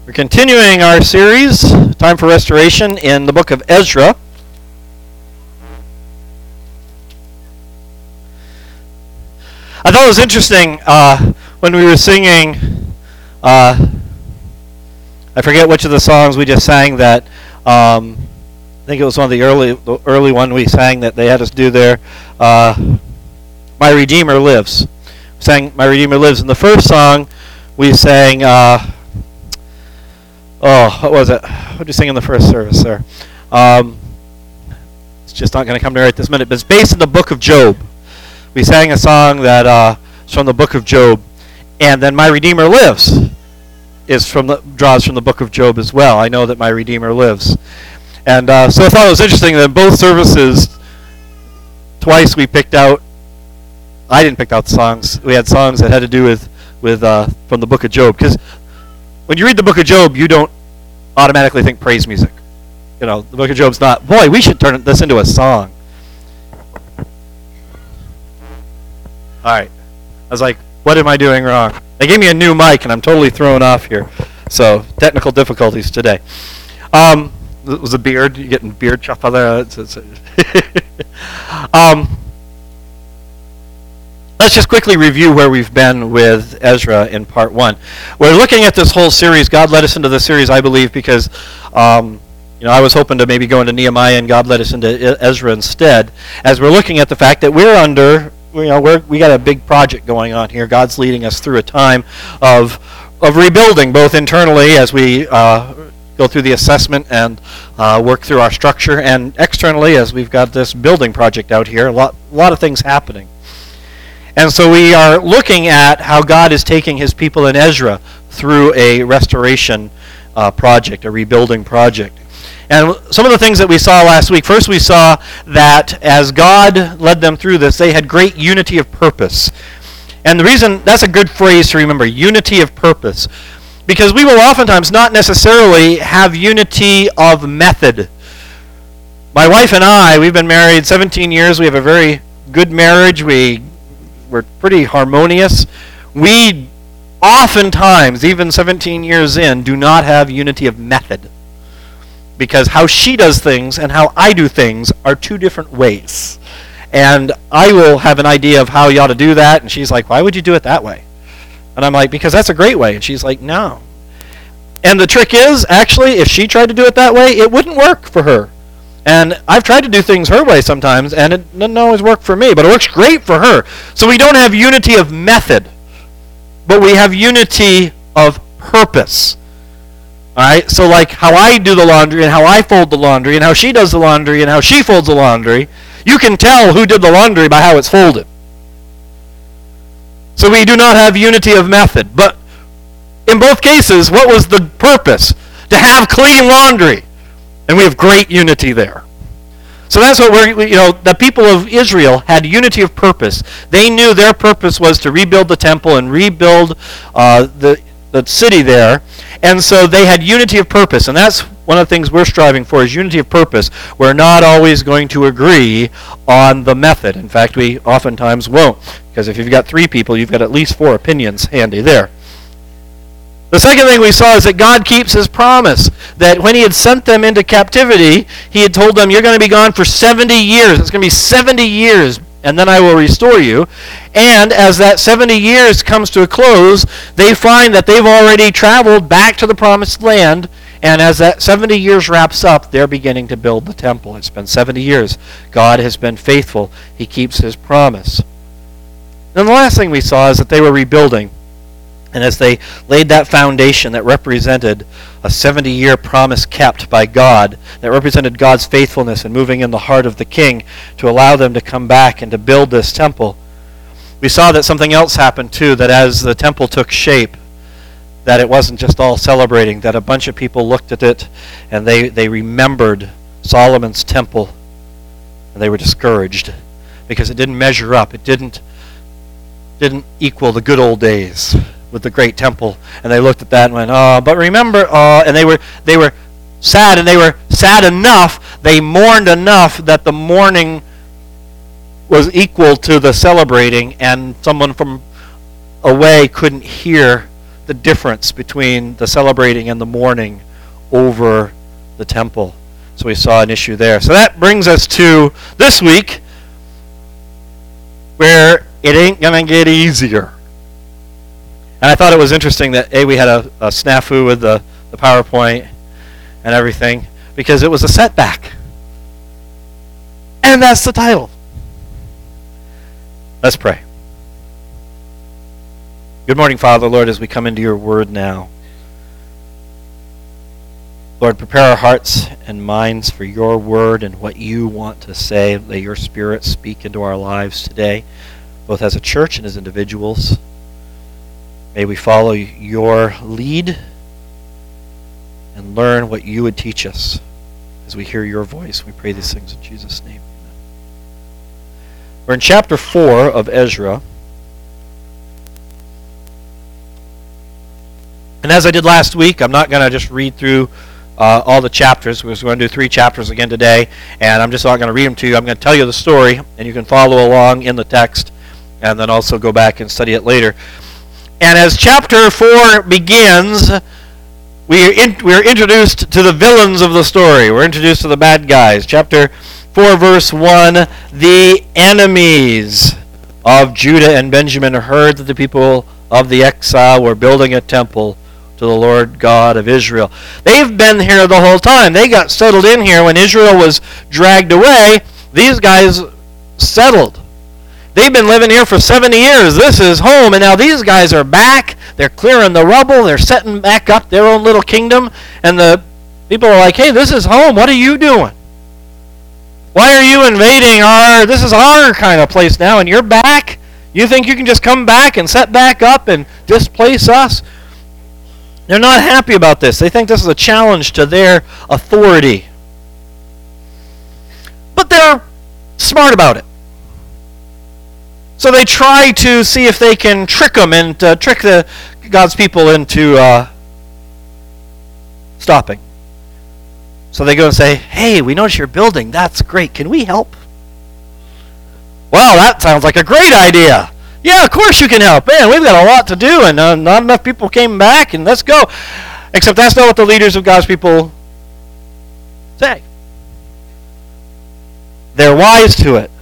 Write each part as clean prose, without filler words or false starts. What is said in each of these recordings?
We're continuing our series, Time for Restoration, in the book of Ezra. I thought it was interesting when we were singing, I forget which of the songs we just sang that, I think it was one of the early one we sang that they had us do there, My Redeemer Lives. We sang My Redeemer Lives. In the first song, we sang, what was it? What did you sing in the first service there? It's just not going to come to me right this minute, but it's based in the book of Job. We sang a song that is from the book of Job, and then My Redeemer Lives draws from the book of Job as well. I know that my Redeemer lives. And so I thought it was interesting that in both services, twice we picked out, I didn't pick out the songs, we had songs that had to do with from the book of Job, because when you read the book of Job, you don't automatically think praise music. You know, the book of Job's not, boy, we should turn this into a song. All right. I was like, what am I doing wrong? They gave me a new mic, and I'm totally thrown off here. So, technical difficulties today. It was a beard. You getting beard chop out there? Let's just quickly review where we've been with Ezra in part 1. We're looking at this whole series. God led us into this series, I believe, because I was hoping to maybe go into Nehemiah, and God led us into Ezra instead, as we're looking at the fact that we're under, we got a big project going on here. God's leading us through a time of rebuilding, both internally as we go through the assessment and work through our structure, and externally as we've got this building project out here. A lot of things happening. And so we are looking at how God is taking his people in Ezra through a restoration project, a rebuilding project. And some of the things that we saw last week, first we saw that as God led them through this, they had great unity of purpose. And the reason, that's a good phrase to remember, unity of purpose, because we will oftentimes not necessarily have unity of method. My wife and I, we've been married 17 years. We have a very good marriage. We're pretty harmonious. We oftentimes, even 17 years in, do not have unity of method, because how she does things and how I do things are two different ways. And I will have an idea of how you ought to do that, and she's like, why would you do it that way? And I'm like, because that's a great way. And she's like, no. And the trick is, actually, if she tried to do it that way, it wouldn't work for her. And I've tried to do things her way sometimes, and it doesn't always work for me, but it works great for her. So we don't have unity of method, but we have unity of purpose. All right? So like how I do the laundry and how I fold the laundry and how she does the laundry and how she folds the laundry, you can tell who did the laundry by how it's folded. So we do not have unity of method. But in both cases, what was the purpose? To have clean laundry. And we have great unity there. So that's what the people of Israel had unity of purpose. They knew their purpose was to rebuild the temple and rebuild the city there. And so they had unity of purpose. And that's one of the things we're striving for, is unity of purpose. We're not always going to agree on the method. In fact, we oftentimes won't. Because if you've got 3 people, you've got at least 4 opinions handy there. The second thing we saw is that God keeps his promise, that when he had sent them into captivity, he had told them, you're going to be gone for 70 years. It's going to be 70 years, and then I will restore you. And as that 70 years comes to a close, they find that they've already traveled back to the promised land, and as that 70 years wraps up, they're beginning to build the temple. It's been 70 years. God has been faithful. He keeps his promise. And the last thing we saw is that they were rebuilding. And as they laid that foundation that represented a 70-year promise kept by God, that represented God's faithfulness and moving in the heart of the king to allow them to come back and to build this temple, we saw that something else happened too, that as the temple took shape, that it wasn't just all celebrating, that a bunch of people looked at it and they remembered Solomon's temple, and they were discouraged because it didn't measure up. It didn't equal the good old days with the great temple. And they looked at that and went, oh, but remember, and they were sad, and they were sad enough, they mourned enough that the mourning was equal to the celebrating, and someone from away couldn't hear the difference between the celebrating and the mourning over the temple. So we saw an issue there. So that brings us to this week, where it ain't going to get easier. And I thought it was interesting that, we had a snafu with the PowerPoint and everything, because it was a setback. And that's the title. Let's pray. Good morning, Father, Lord, as we come into your word now. Lord, prepare our hearts and minds for your word and what you want to say. Let your Spirit speak into our lives today, both as a church and as individuals. May we follow your lead and learn what you would teach us as we hear your voice. We pray these things in Jesus' name. Amen. We're in chapter 4 of Ezra. And as I did last week, I'm not going to just read through all the chapters. We're going to do 3 chapters again today, and I'm just not going to read them to you. I'm going to tell you the story, and you can follow along in the text, and then also go back and study it later. And as chapter 4 begins, we're introduced to the villains of the story. We're introduced to the bad guys. Chapter 4, verse 1, the enemies of Judah and Benjamin heard that the people of the exile were building a temple to the Lord God of Israel. They've been here the whole time. They got settled in here when Israel was dragged away. These guys settled. They've been living here for 70 years. This is home, and now these guys are back. They're clearing the rubble. They're setting back up their own little kingdom, and the people are like, hey, this is home. What are you doing? Why are you invading this is our kind of place now, and you're back? You think you can just come back and set back up and displace us? They're not happy about this. They think this is a challenge to their authority. But they're smart about it. So they try to see if they can trick them and trick God's people into stopping. So they go and say, hey, we notice you're building. That's great. Can we help? Well, that sounds like a great idea. Yeah, of course you can help. Man, we've got a lot to do, and not enough people came back, and let's go. Except that's not what the leaders of God's people say. They're wise to it.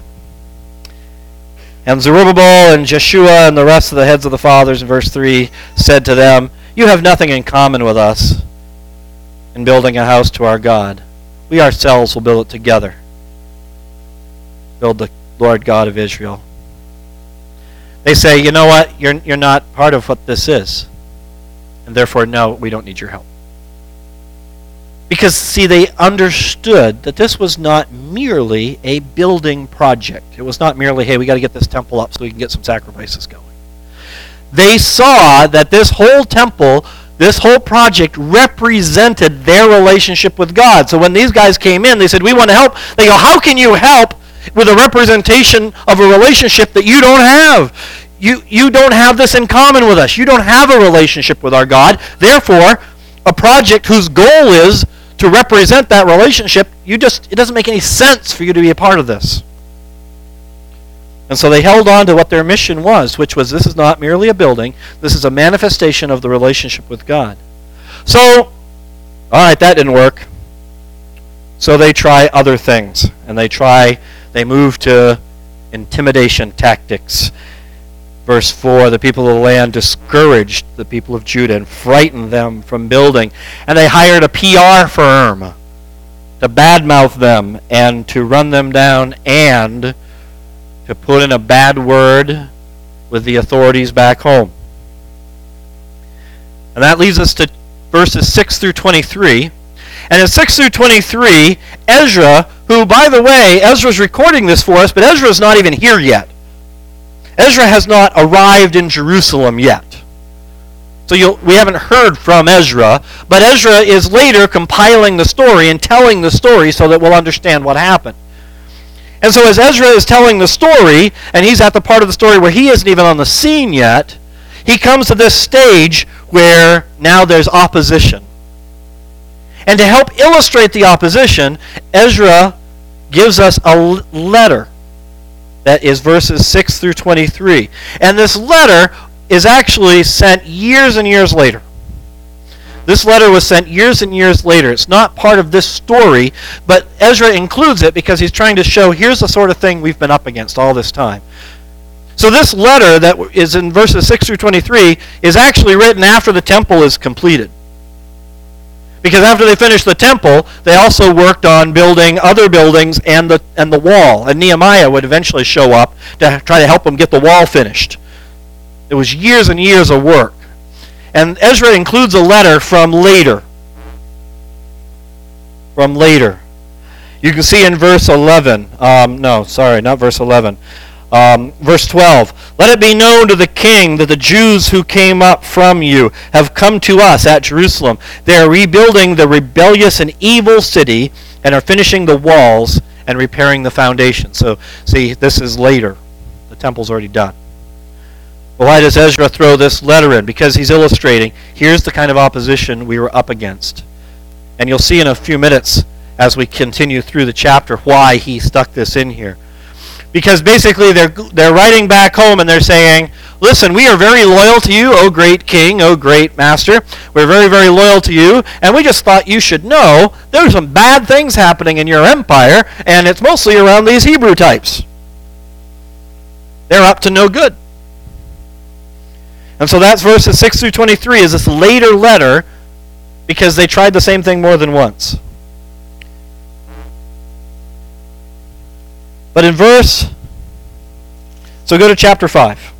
And Zerubbabel and Jeshua and the rest of the heads of the fathers in verse 3 said to them, you have nothing in common with us in building a house to our God. We ourselves will build it together. Build the Lord God of Israel. They say, you know what, you're not part of what this is. And therefore, no, we don't need your help. Because, see, they understood that this was not merely a building project. It was not merely, hey, we got to get this temple up so we can get some sacrifices going. They saw that this whole temple, this whole project represented their relationship with God. So when these guys came in, they said, we want to help. They go, how can you help with a representation of a relationship that you don't have? You don't have this in common with us. You don't have a relationship with our God. Therefore, a project whose goal is to represent that relationship, it doesn't make any sense for you to be a part of this. And so they held on to what their mission was, which was, this is not merely a building. This is a manifestation of the relationship with God. So, all right, that didn't work. So they try other things, and they move to intimidation tactics. Verse 4, the people of the land discouraged the people of Judah and frightened them from building. And they hired a PR firm to badmouth them and to run them down and to put in a bad word with the authorities back home. And that leads us to verses 6 through 23. And in 6 through 23, Ezra, who, by the way, Ezra's recording this for us, but Ezra's not even here yet. Ezra has not arrived in Jerusalem yet. So we haven't heard from Ezra, but Ezra is later compiling the story and telling the story so that we'll understand what happened. And so as Ezra is telling the story, and he's at the part of the story where he isn't even on the scene yet, he comes to this stage where now there's opposition. And to help illustrate the opposition, Ezra gives us a letter that is verses 6 through 23. And this letter is actually sent years and years later. This letter was sent years and years later. It's not part of this story, but Ezra includes it because he's trying to show here's the sort of thing we've been up against all this time. So this letter that is in verses 6 through 23 is actually written after the temple is completed. Because after they finished the temple, they also worked on building other buildings and the wall. And Nehemiah would eventually show up to try to help them get the wall finished. It was years and years of work. And Ezra includes a letter from later. From later. You can see in verse 11. Not verse 11. Verse 12. Let it be known to the king that the Jews who came up from you have come to us at Jerusalem. They are rebuilding the rebellious and evil city and are finishing the walls and repairing the foundation. So, see, this is later. The temple's already done. Well, why does Ezra throw this letter in? Because he's illustrating, here's the kind of opposition we were up against. And you'll see in a few minutes as we continue through the chapter why he stuck this in here. Because basically they're writing back home and they're saying, listen, we are very loyal to you, O great king, O great master. We're very, very loyal to you, and we just thought you should know there's some bad things happening in your empire, and it's mostly around these Hebrew types. They're up to no good. And so that's verses 6 through 23 is this later letter because they tried the same thing more than once. But in so go to chapter 5.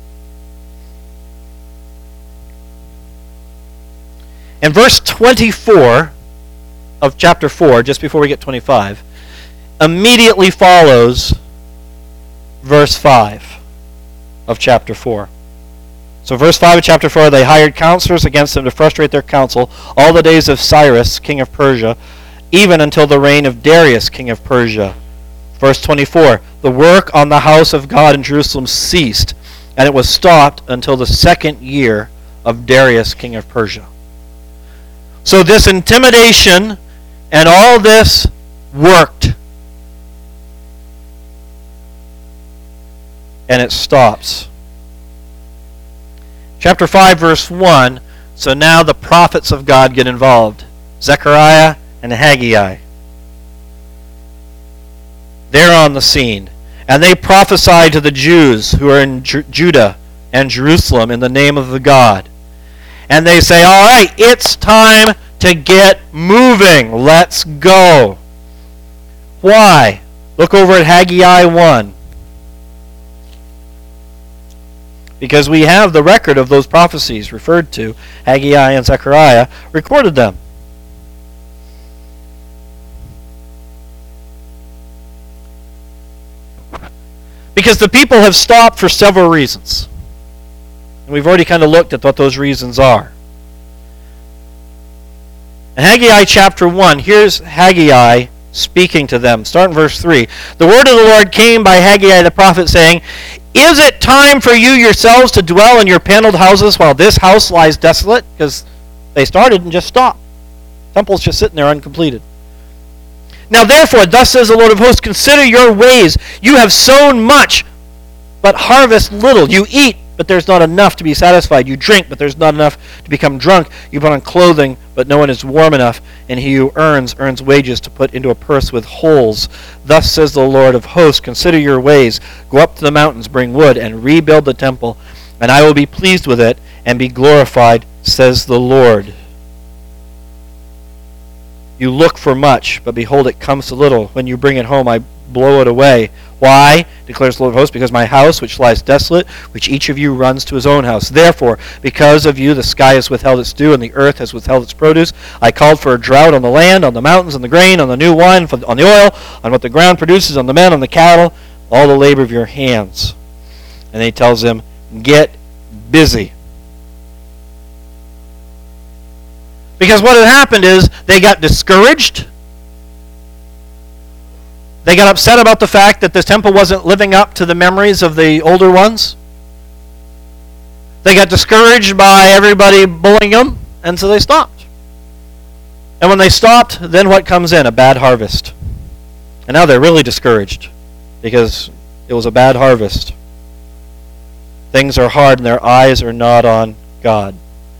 In verse 24 of chapter 4, just before we get 25, immediately follows verse 5 of chapter 4. So verse 5 of chapter 4, they hired counselors against them to frustrate their counsel all the days of Cyrus, king of Persia, even until the reign of Darius, king of Persia. Verse 24, the work on the house of God in Jerusalem ceased, and it was stopped until the 2nd year of Darius, king of Persia. So this intimidation and all this worked. And it stops. Chapter 5, verse 1, so now the prophets of God get involved. Zechariah and Haggai. They're on the scene. And they prophesy to the Jews who are in Judah and Jerusalem in the name of the God. And they say, all right, it's time to get moving. Let's go. Why? Look over at Haggai 1. Because we have the record of those prophecies referred to. Haggai and Zechariah recorded them. Because the people have stopped for several reasons. And we've already kind of looked at what those reasons are. In Haggai chapter 1, here's Haggai speaking to them. Start in verse 3. The word of the Lord came by Haggai the prophet, saying, is it time for you yourselves to dwell in your paneled houses while this house lies desolate? Because they started and just stopped. Temple's just sitting there uncompleted. Now therefore, thus says the Lord of hosts, consider your ways. You have sown much, but harvest little. You eat, but there's not enough to be satisfied. You drink, but there's not enough to become drunk. You put on clothing, but no one is warm enough. And he who earns wages to put into a purse with holes. Thus says the Lord of hosts, consider your ways. Go up to the mountains, bring wood, and rebuild the temple. And I will be pleased with it, and be glorified, says the Lord. You look for much, but behold, it comes to little. When you bring it home, I blow it away. Why? Declares the Lord of hosts, because my house, which lies desolate, which each of you runs to his own house. Therefore, because of you, the sky has withheld its dew, and the earth has withheld its produce. I called for a drought on the land, on the mountains, on the grain, on the new wine, on the oil, on what the ground produces, on the men, on the cattle, all the labor of your hands. And then he tells them, get busy. Because what had happened is they got discouraged. They got upset about the fact that the temple wasn't living up to the memories of the older ones. They got discouraged by everybody bullying them, and so they stopped. And when they stopped, then what comes in? A bad harvest. And now they're really discouraged because it was a bad harvest. things are hard and their eyes are not on God.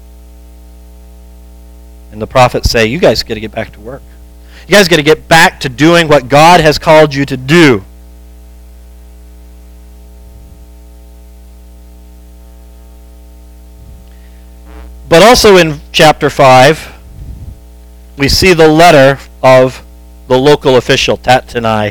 And the prophets say, you guys got to get back to work. You guys got to get back to doing what God has called you to do. But also in chapter 5, we see the letter of the local official, Tattenai.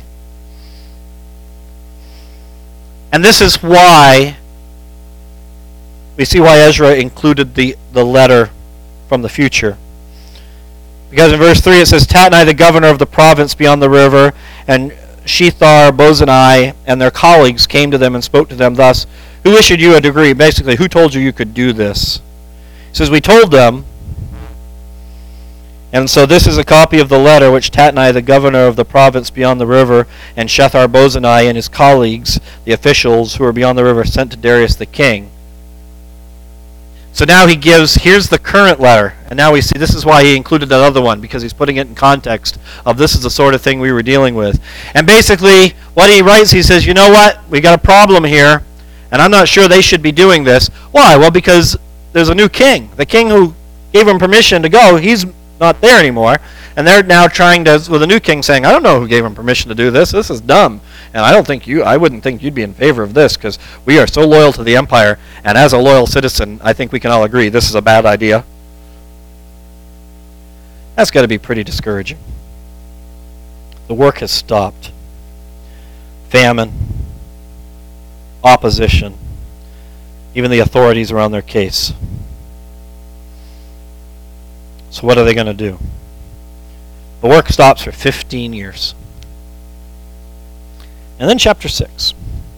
And this is why we see why Ezra included the letter from the future. Because in verse 3 it says, Tattenai, the governor of the province beyond the river, and Shethar-bozenai and their colleagues came to them and spoke to them thus, who issued you a decree? Basically, who told you you could do this? He says, we told them. And so this is a copy of the letter which Tattenai, the governor of the province beyond the river, and Shethar-bozenai and his colleagues, the officials who were beyond the river, sent to Darius the king. So now he gives, here's the current letter. And now we see, this is why he included that other one, because he's putting it in context of this is the sort of thing we were dealing with. And basically, what he writes, he says, you know what? We got a problem here, and I'm not sure they should be doing this. Why? Well, because there's a new king. The king who gave him permission to go, he's not there anymore. And they're now trying to, with a new king saying, I don't know who gave him permission to do this. This is dumb. And I wouldn't think you'd be in favor of this because we are so loyal to the empire. And as a loyal citizen, I think we can all agree this is a bad idea. That's got to be pretty discouraging. The work has stopped. Famine, opposition, even the authorities are on their case. So what are they going to do? The work stops for 15 years. And then chapter 6.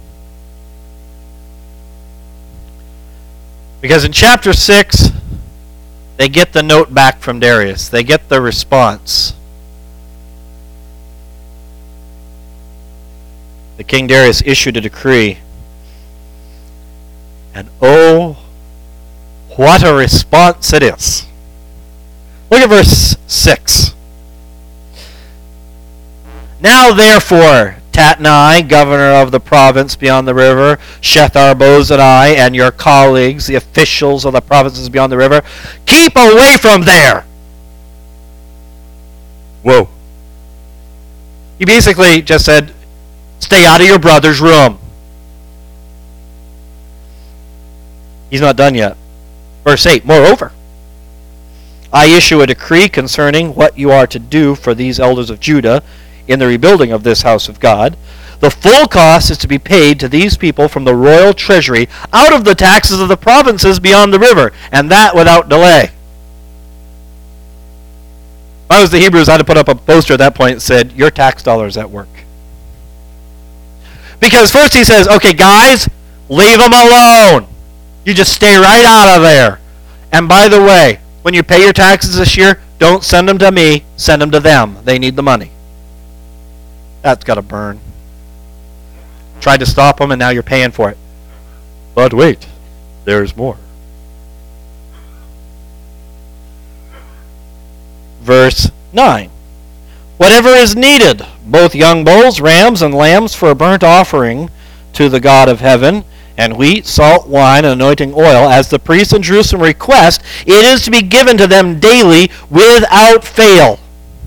Because in chapter 6, they get the note back from Darius. They get the response. The King Darius issued a decree. And oh, what a response it is. Look at verse 6. Now therefore, Tattenai, governor of the province beyond the river, Shethar-bozenai, and your colleagues, the officials of the provinces beyond the river, keep away from there. Whoa. He basically just said, stay out of your brother's room. He's not done yet. Verse 8, moreover, I issue a decree concerning what you are to do for these elders of Judah in the rebuilding of this house of God. The full cost is to be paid to these people from the royal treasury out of the taxes of the provinces beyond the river, and that without delay. If I was the Hebrews, I'd have put up a poster at that point that said, your tax dollars at work. Because first he says, okay guys, leave them alone. You just stay right out of there. And by the way, when you pay your taxes this year, don't send them to me, send them to them. They need the money. That's got to burn. Tried to stop them and now you're paying for it. But wait, there's more. Verse 9. Whatever is needed, both young bulls, rams, and lambs for a burnt offering to the God of heaven, and wheat, salt, wine, and anointing oil, as the priests in Jerusalem request, it is to be given to them daily without fail.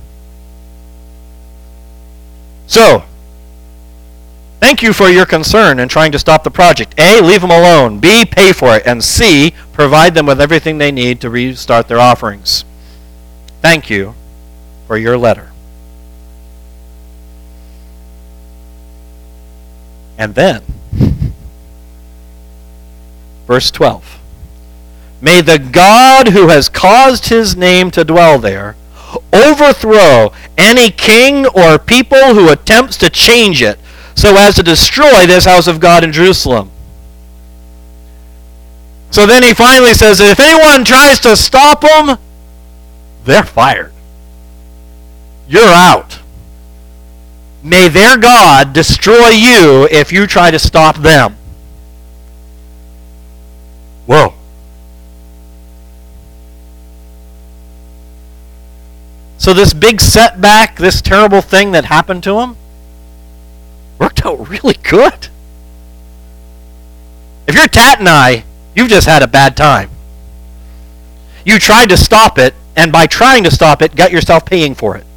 So, thank you for your concern in trying to stop the project. A, leave them alone. B, pay for it. And C, provide them with everything they need to restart their offerings. Thank you for your letter. And then, verse 12. May the God who has caused his name to dwell there overthrow any king or people who attempts to change it so as to destroy this house of God in Jerusalem. So then he finally says that if anyone tries to stop them, they're fired. You're out. May their God destroy you if you try to stop them. Whoa. So this big setback, this terrible thing that happened to him, worked out really good. If you're Tat and I, you've just had a bad time. You tried to stop it, and by trying to stop it, got yourself paying for it.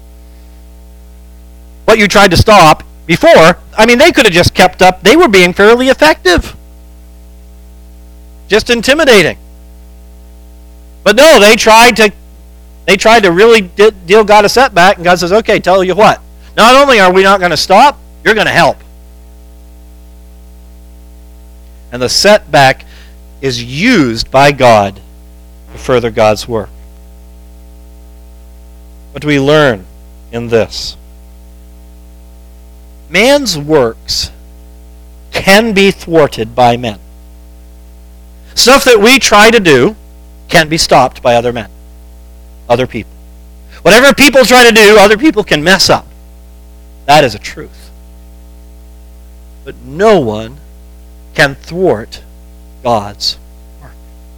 What you tried to stop before, they could have just kept up. They were being fairly effective. Just intimidating. But no, they tried to really deal God a setback, and God says, okay, tell you what. Not only are we not going to stop, you're going to help. And the setback is used by God to further God's work. What do we learn in this? Man's works can be thwarted by men. Stuff that we try to do can be stopped by other men, other people. Whatever people try to do, other people can mess up. That is a truth. But no one can thwart God's work.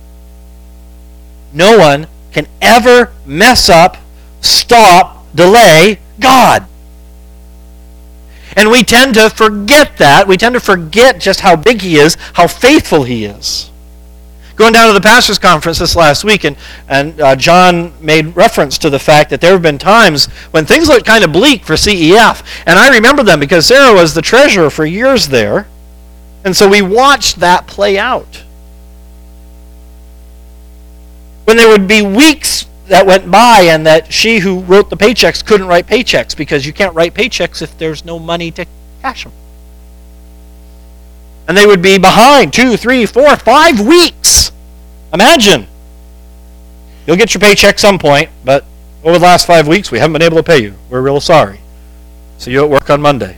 No one can ever mess up, stop, delay God. And we tend to forget that. We tend to forget just how big He is, how faithful He is. Going down to the pastor's conference this last week, and John made reference to the fact that there have been times when things looked kind of bleak for CEF. And I remember them because Sarah was the treasurer for years there. And so we watched that play out. When there would be weeks that went by and that she who wrote the paychecks couldn't write paychecks because you can't write paychecks if there's no money to cash them. And they would be behind 2, 3, 4, 5 weeks. Imagine. You'll get your paycheck some point, but over the last 5 weeks we haven't been able to pay you. We're real sorry. See you at work on Monday.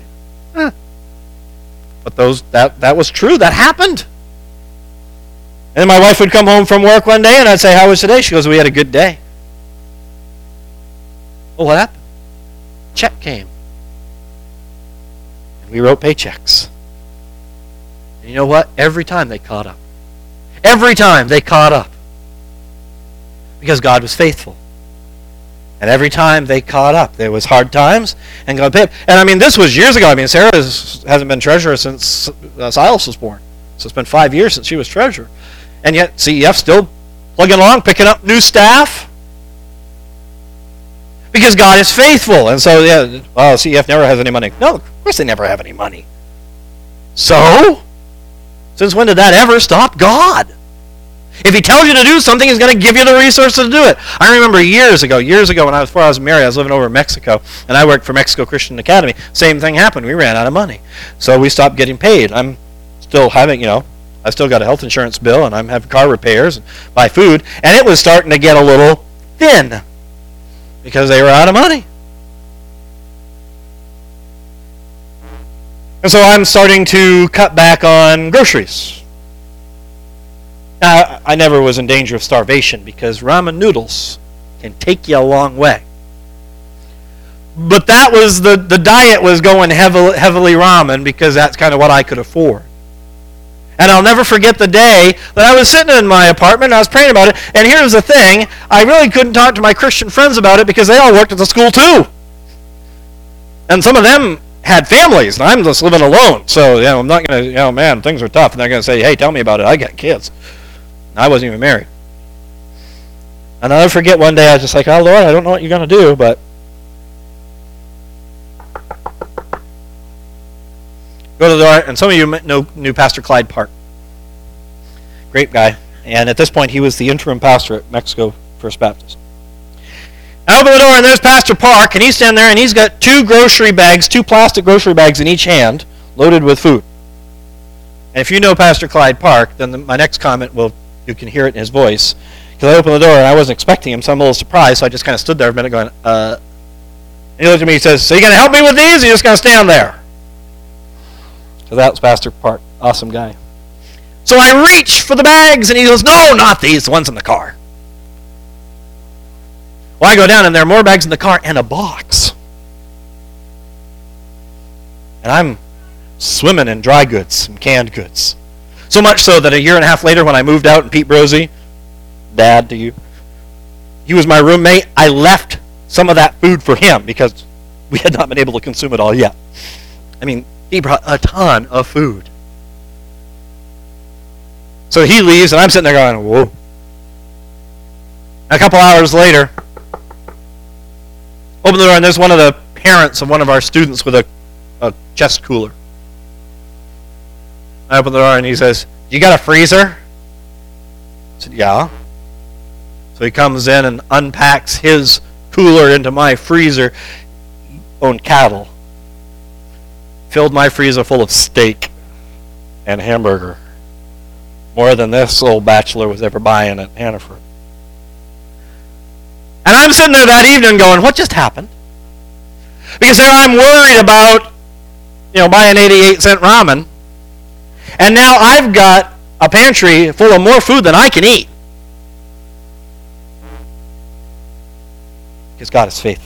But that was true. That happened. And my wife would come home from work one day and I'd say, how was today? She goes, we had a good day. Well, what happened? Check came. And we wrote paychecks. And you know what? Every time they caught up. Every time they caught up. Because God was faithful. And every time they caught up, there was hard times, and God paid. And this was years ago. Sarah hasn't been treasurer since Silas was born. So it's been 5 years since she was treasurer. And yet CEF still plugging along, picking up new staff. Because God is faithful. And so, CEF never has any money. No, of course they never have any money. So, since when did that ever stop God? If He tells you to do something, He's going to give you the resources to do it. I remember years ago before I was married, I was living over in Mexico, and I worked for Mexico Christian Academy. Same thing happened. We ran out of money. So we stopped getting paid. I'm still having, I still got a health insurance bill, and I'm having car repairs and buy food, and it was starting to get a little thin because they were out of money. And so I'm starting to cut back on groceries. Now, I never was in danger of starvation because ramen noodles can take you a long way. But that was the diet was going heavily ramen because that's kind of what I could afford. And I'll never forget the day that I was sitting in my apartment and I was praying about it. And here's the thing, I really couldn't talk to my Christian friends about it because they all worked at the school too. And some of them had families, and I'm just living alone. So, I'm not going to, man, things are tough. And they're going to say, hey, tell me about it. I got kids. I wasn't even married. And I'll never forget one day I was just like, oh, Lord, I don't know what you're going to do, but go to the door, and some of you knew Pastor Clyde Park. Great guy. And at this point, he was the interim pastor at Mexico First Baptist. I open the door, and there's Pastor Park, and he's standing there, and he's got 2 plastic grocery bags in each hand, loaded with food. And if you know Pastor Clyde Park, then my next comment you can hear it in his voice. Because I opened the door, and I wasn't expecting him, so I'm a little surprised, so I just kind of stood there a minute going, And he looked at me, he says, so you going to help me with these, or you just going to stand there? So that was Pastor Park. Awesome guy. So I reach for the bags, and he goes, no, not these, the ones in the car. Well, I go down, and there are more bags in the car and a box. And I'm swimming in dry goods and canned goods. So much so that a year and a half later when I moved out, and Pete Brosey, Dad to you, he was my roommate, I left some of that food for him because we had not been able to consume it all yet. He brought a ton of food. So he leaves, and I'm sitting there going, whoa. A couple hours later, open the door, and there's one of the parents of one of our students with a chest cooler. I open the door, and he says, "You got a freezer?" I said, "Yeah." So he comes in and unpacks his cooler into my freezer. He owned cattle. Filled my freezer full of steak and hamburger. More than this old bachelor was ever buying at Hannaford. And I'm sitting there that evening going, what just happened? Because there I'm worried about, buying 88-cent ramen. And now I've got a pantry full of more food than I can eat. Because God is faithful.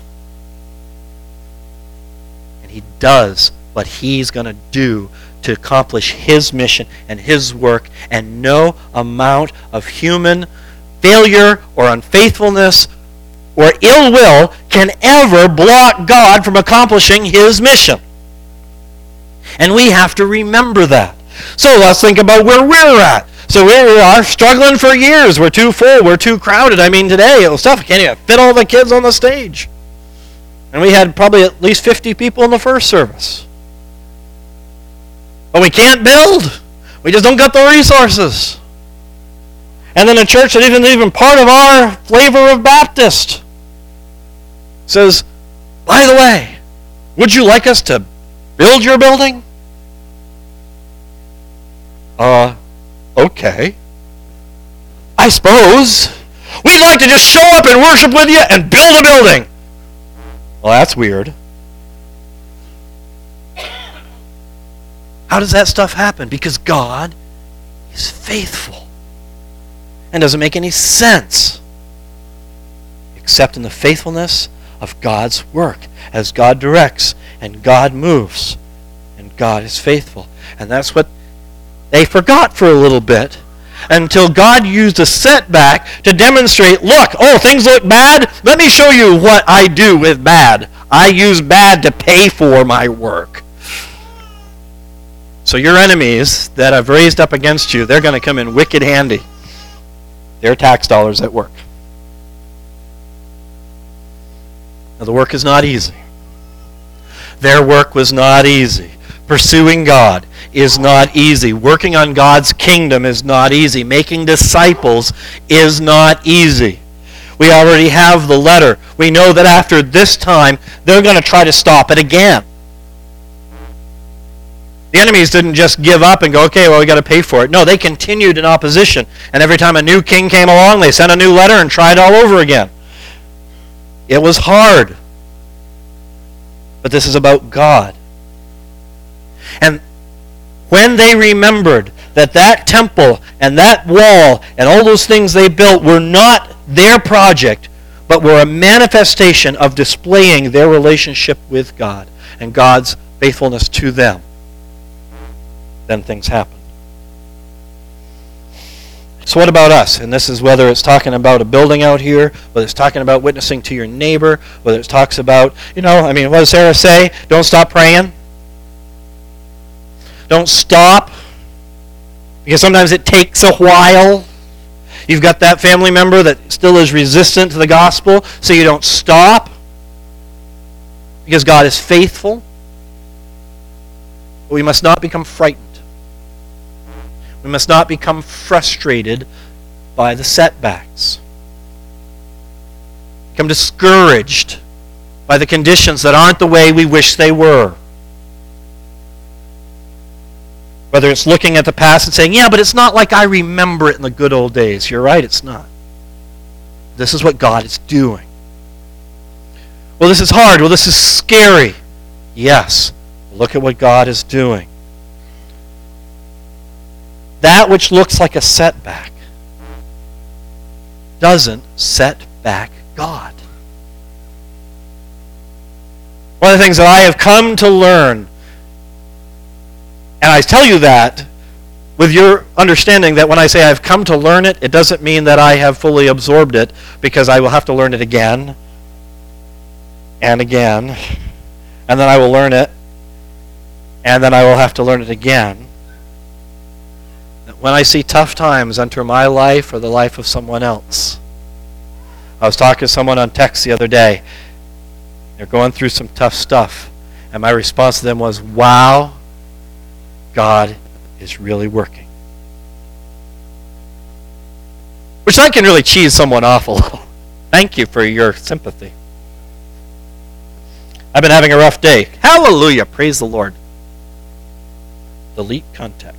And He does what He's going to do to accomplish His mission and His work. And no amount of human failure or unfaithfulness or ill will can ever block God from accomplishing His mission. And we have to remember that. So let's think about where we're at. So we are struggling for years. We're too full. We're too crowded. I mean, today, it was tough. I can't even fit all the kids on the stage. And we had probably at least 50 people in the first service. But we can't build. We just don't got the resources. And then a church that isn't even part of our flavor of Baptist says, by the way, would you like us to build your building? Okay. I suppose. We'd like to just show up and worship with you and build a building. Well, that's weird. How does that stuff happen? Because God is faithful. And doesn't make any sense except in the faithfulness of God's work as God directs and God moves and God is faithful. And that's what they forgot for a little bit until God used a setback to demonstrate, look, things look bad. Let me show you what I do with bad. I use bad to pay for my work. So your enemies that I've raised up against you, they're going to come in wicked handy. Their tax dollars at work. Now the work is not easy. Their work was not easy. Pursuing God is not easy. Working on God's kingdom is not easy. Making disciples is not easy. We already have the letter. We know that after this time, they're going to try to stop it again. The enemies didn't just give up and go, okay, well, we got to pay for it. No, they continued in opposition. And every time a new king came along, they sent a new letter and tried all over again. It was hard. But this is about God. And when they remembered that that temple and that wall and all those things they built were not their project, but were a manifestation of displaying their relationship with God and God's faithfulness to them, then things happen. So what about us? And this is whether it's talking about a building out here, whether it's talking about witnessing to your neighbor, whether it talks about, what does Sarah say? Don't stop praying. Don't stop. Because sometimes it takes a while. You've got that family member that still is resistant to the gospel, so you don't stop. Because God is faithful. But we must not become frightened. We must not become frustrated by the setbacks. Become discouraged by the conditions that aren't the way we wish they were. Whether it's looking at the past and saying, yeah, but it's not like I remember it in the good old days. You're right, it's not. This is what God is doing. Well, this is hard. Well, this is scary. Yes. Look at what God is doing. That which looks like a setback doesn't set back God. One of the things that I have come to learn, and I tell you that with your understanding that when I say I've come to learn it, it doesn't mean that I have fully absorbed it, because I will have to learn it again and again, and then I will learn it, and then I will have to learn it again. when I see tough times enter my life or the life of someone else. I was talking to someone on text the other day. They're going through some tough stuff. And my response to them was, wow, God is really working. Which I can really cheese someone off a little. Thank you for your sympathy. I've been having a rough day. Hallelujah. Praise the Lord. Delete contact.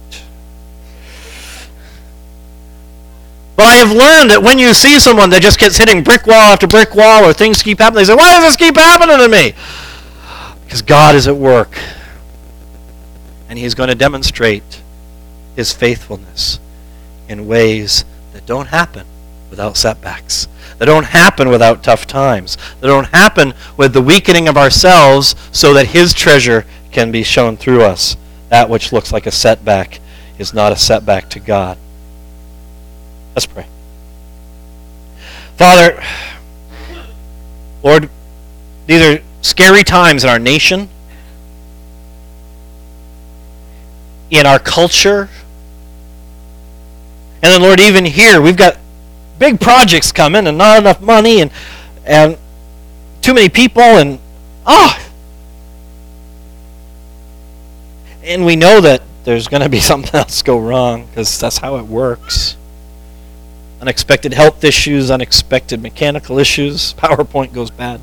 But I have learned that when you see someone that just gets hitting brick wall after brick wall or things keep happening, they say, why does this keep happening to me? Because God is at work. And He's going to demonstrate His faithfulness in ways that don't happen without setbacks. That don't happen without tough times. That don't happen with the weakening of ourselves so that His treasure can be shown through us. That which looks like a setback is not a setback to God. Let's pray. Father, Lord, these are scary times in our nation, in our culture, and then, Lord, even here, we've got big projects coming and not enough money and too many people and and we know that there's going to be something else go wrong because that's how it works. Unexpected health issues, unexpected mechanical issues, PowerPoint goes bad.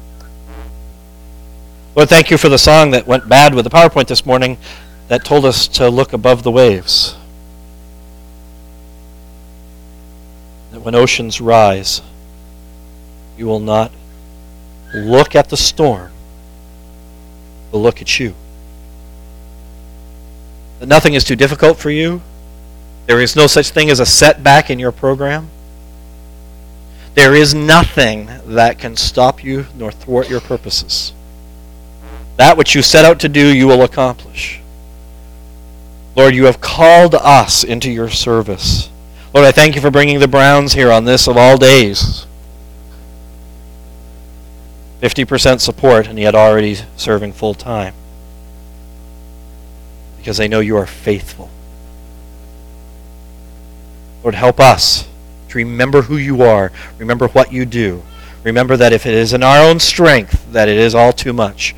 Lord, thank you for the song that went bad with the PowerPoint this morning that told us to look above the waves. That when oceans rise, you will not look at the storm, but look at you. That nothing is too difficult for you. There is no such thing as a setback in your program. There is nothing that can stop you nor thwart your purposes. That which you set out to do, you will accomplish. Lord, you have called us into your service. Lord, I thank you for bringing the Browns here on this of all days. 50% support, and yet already serving full time. Because they know you are faithful. Lord, help us to remember who you are. Remember what you do. Remember that if it is in our own strength, that it is all too much.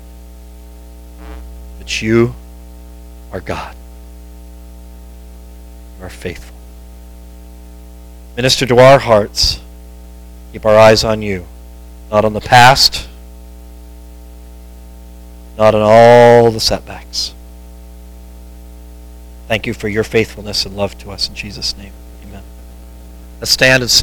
But you are God. You are faithful. Minister to our hearts. Keep our eyes on you. Not on the past. Not on all the setbacks. Thank you for your faithfulness and love to us in Jesus' name. Amen. Let's stand and sing.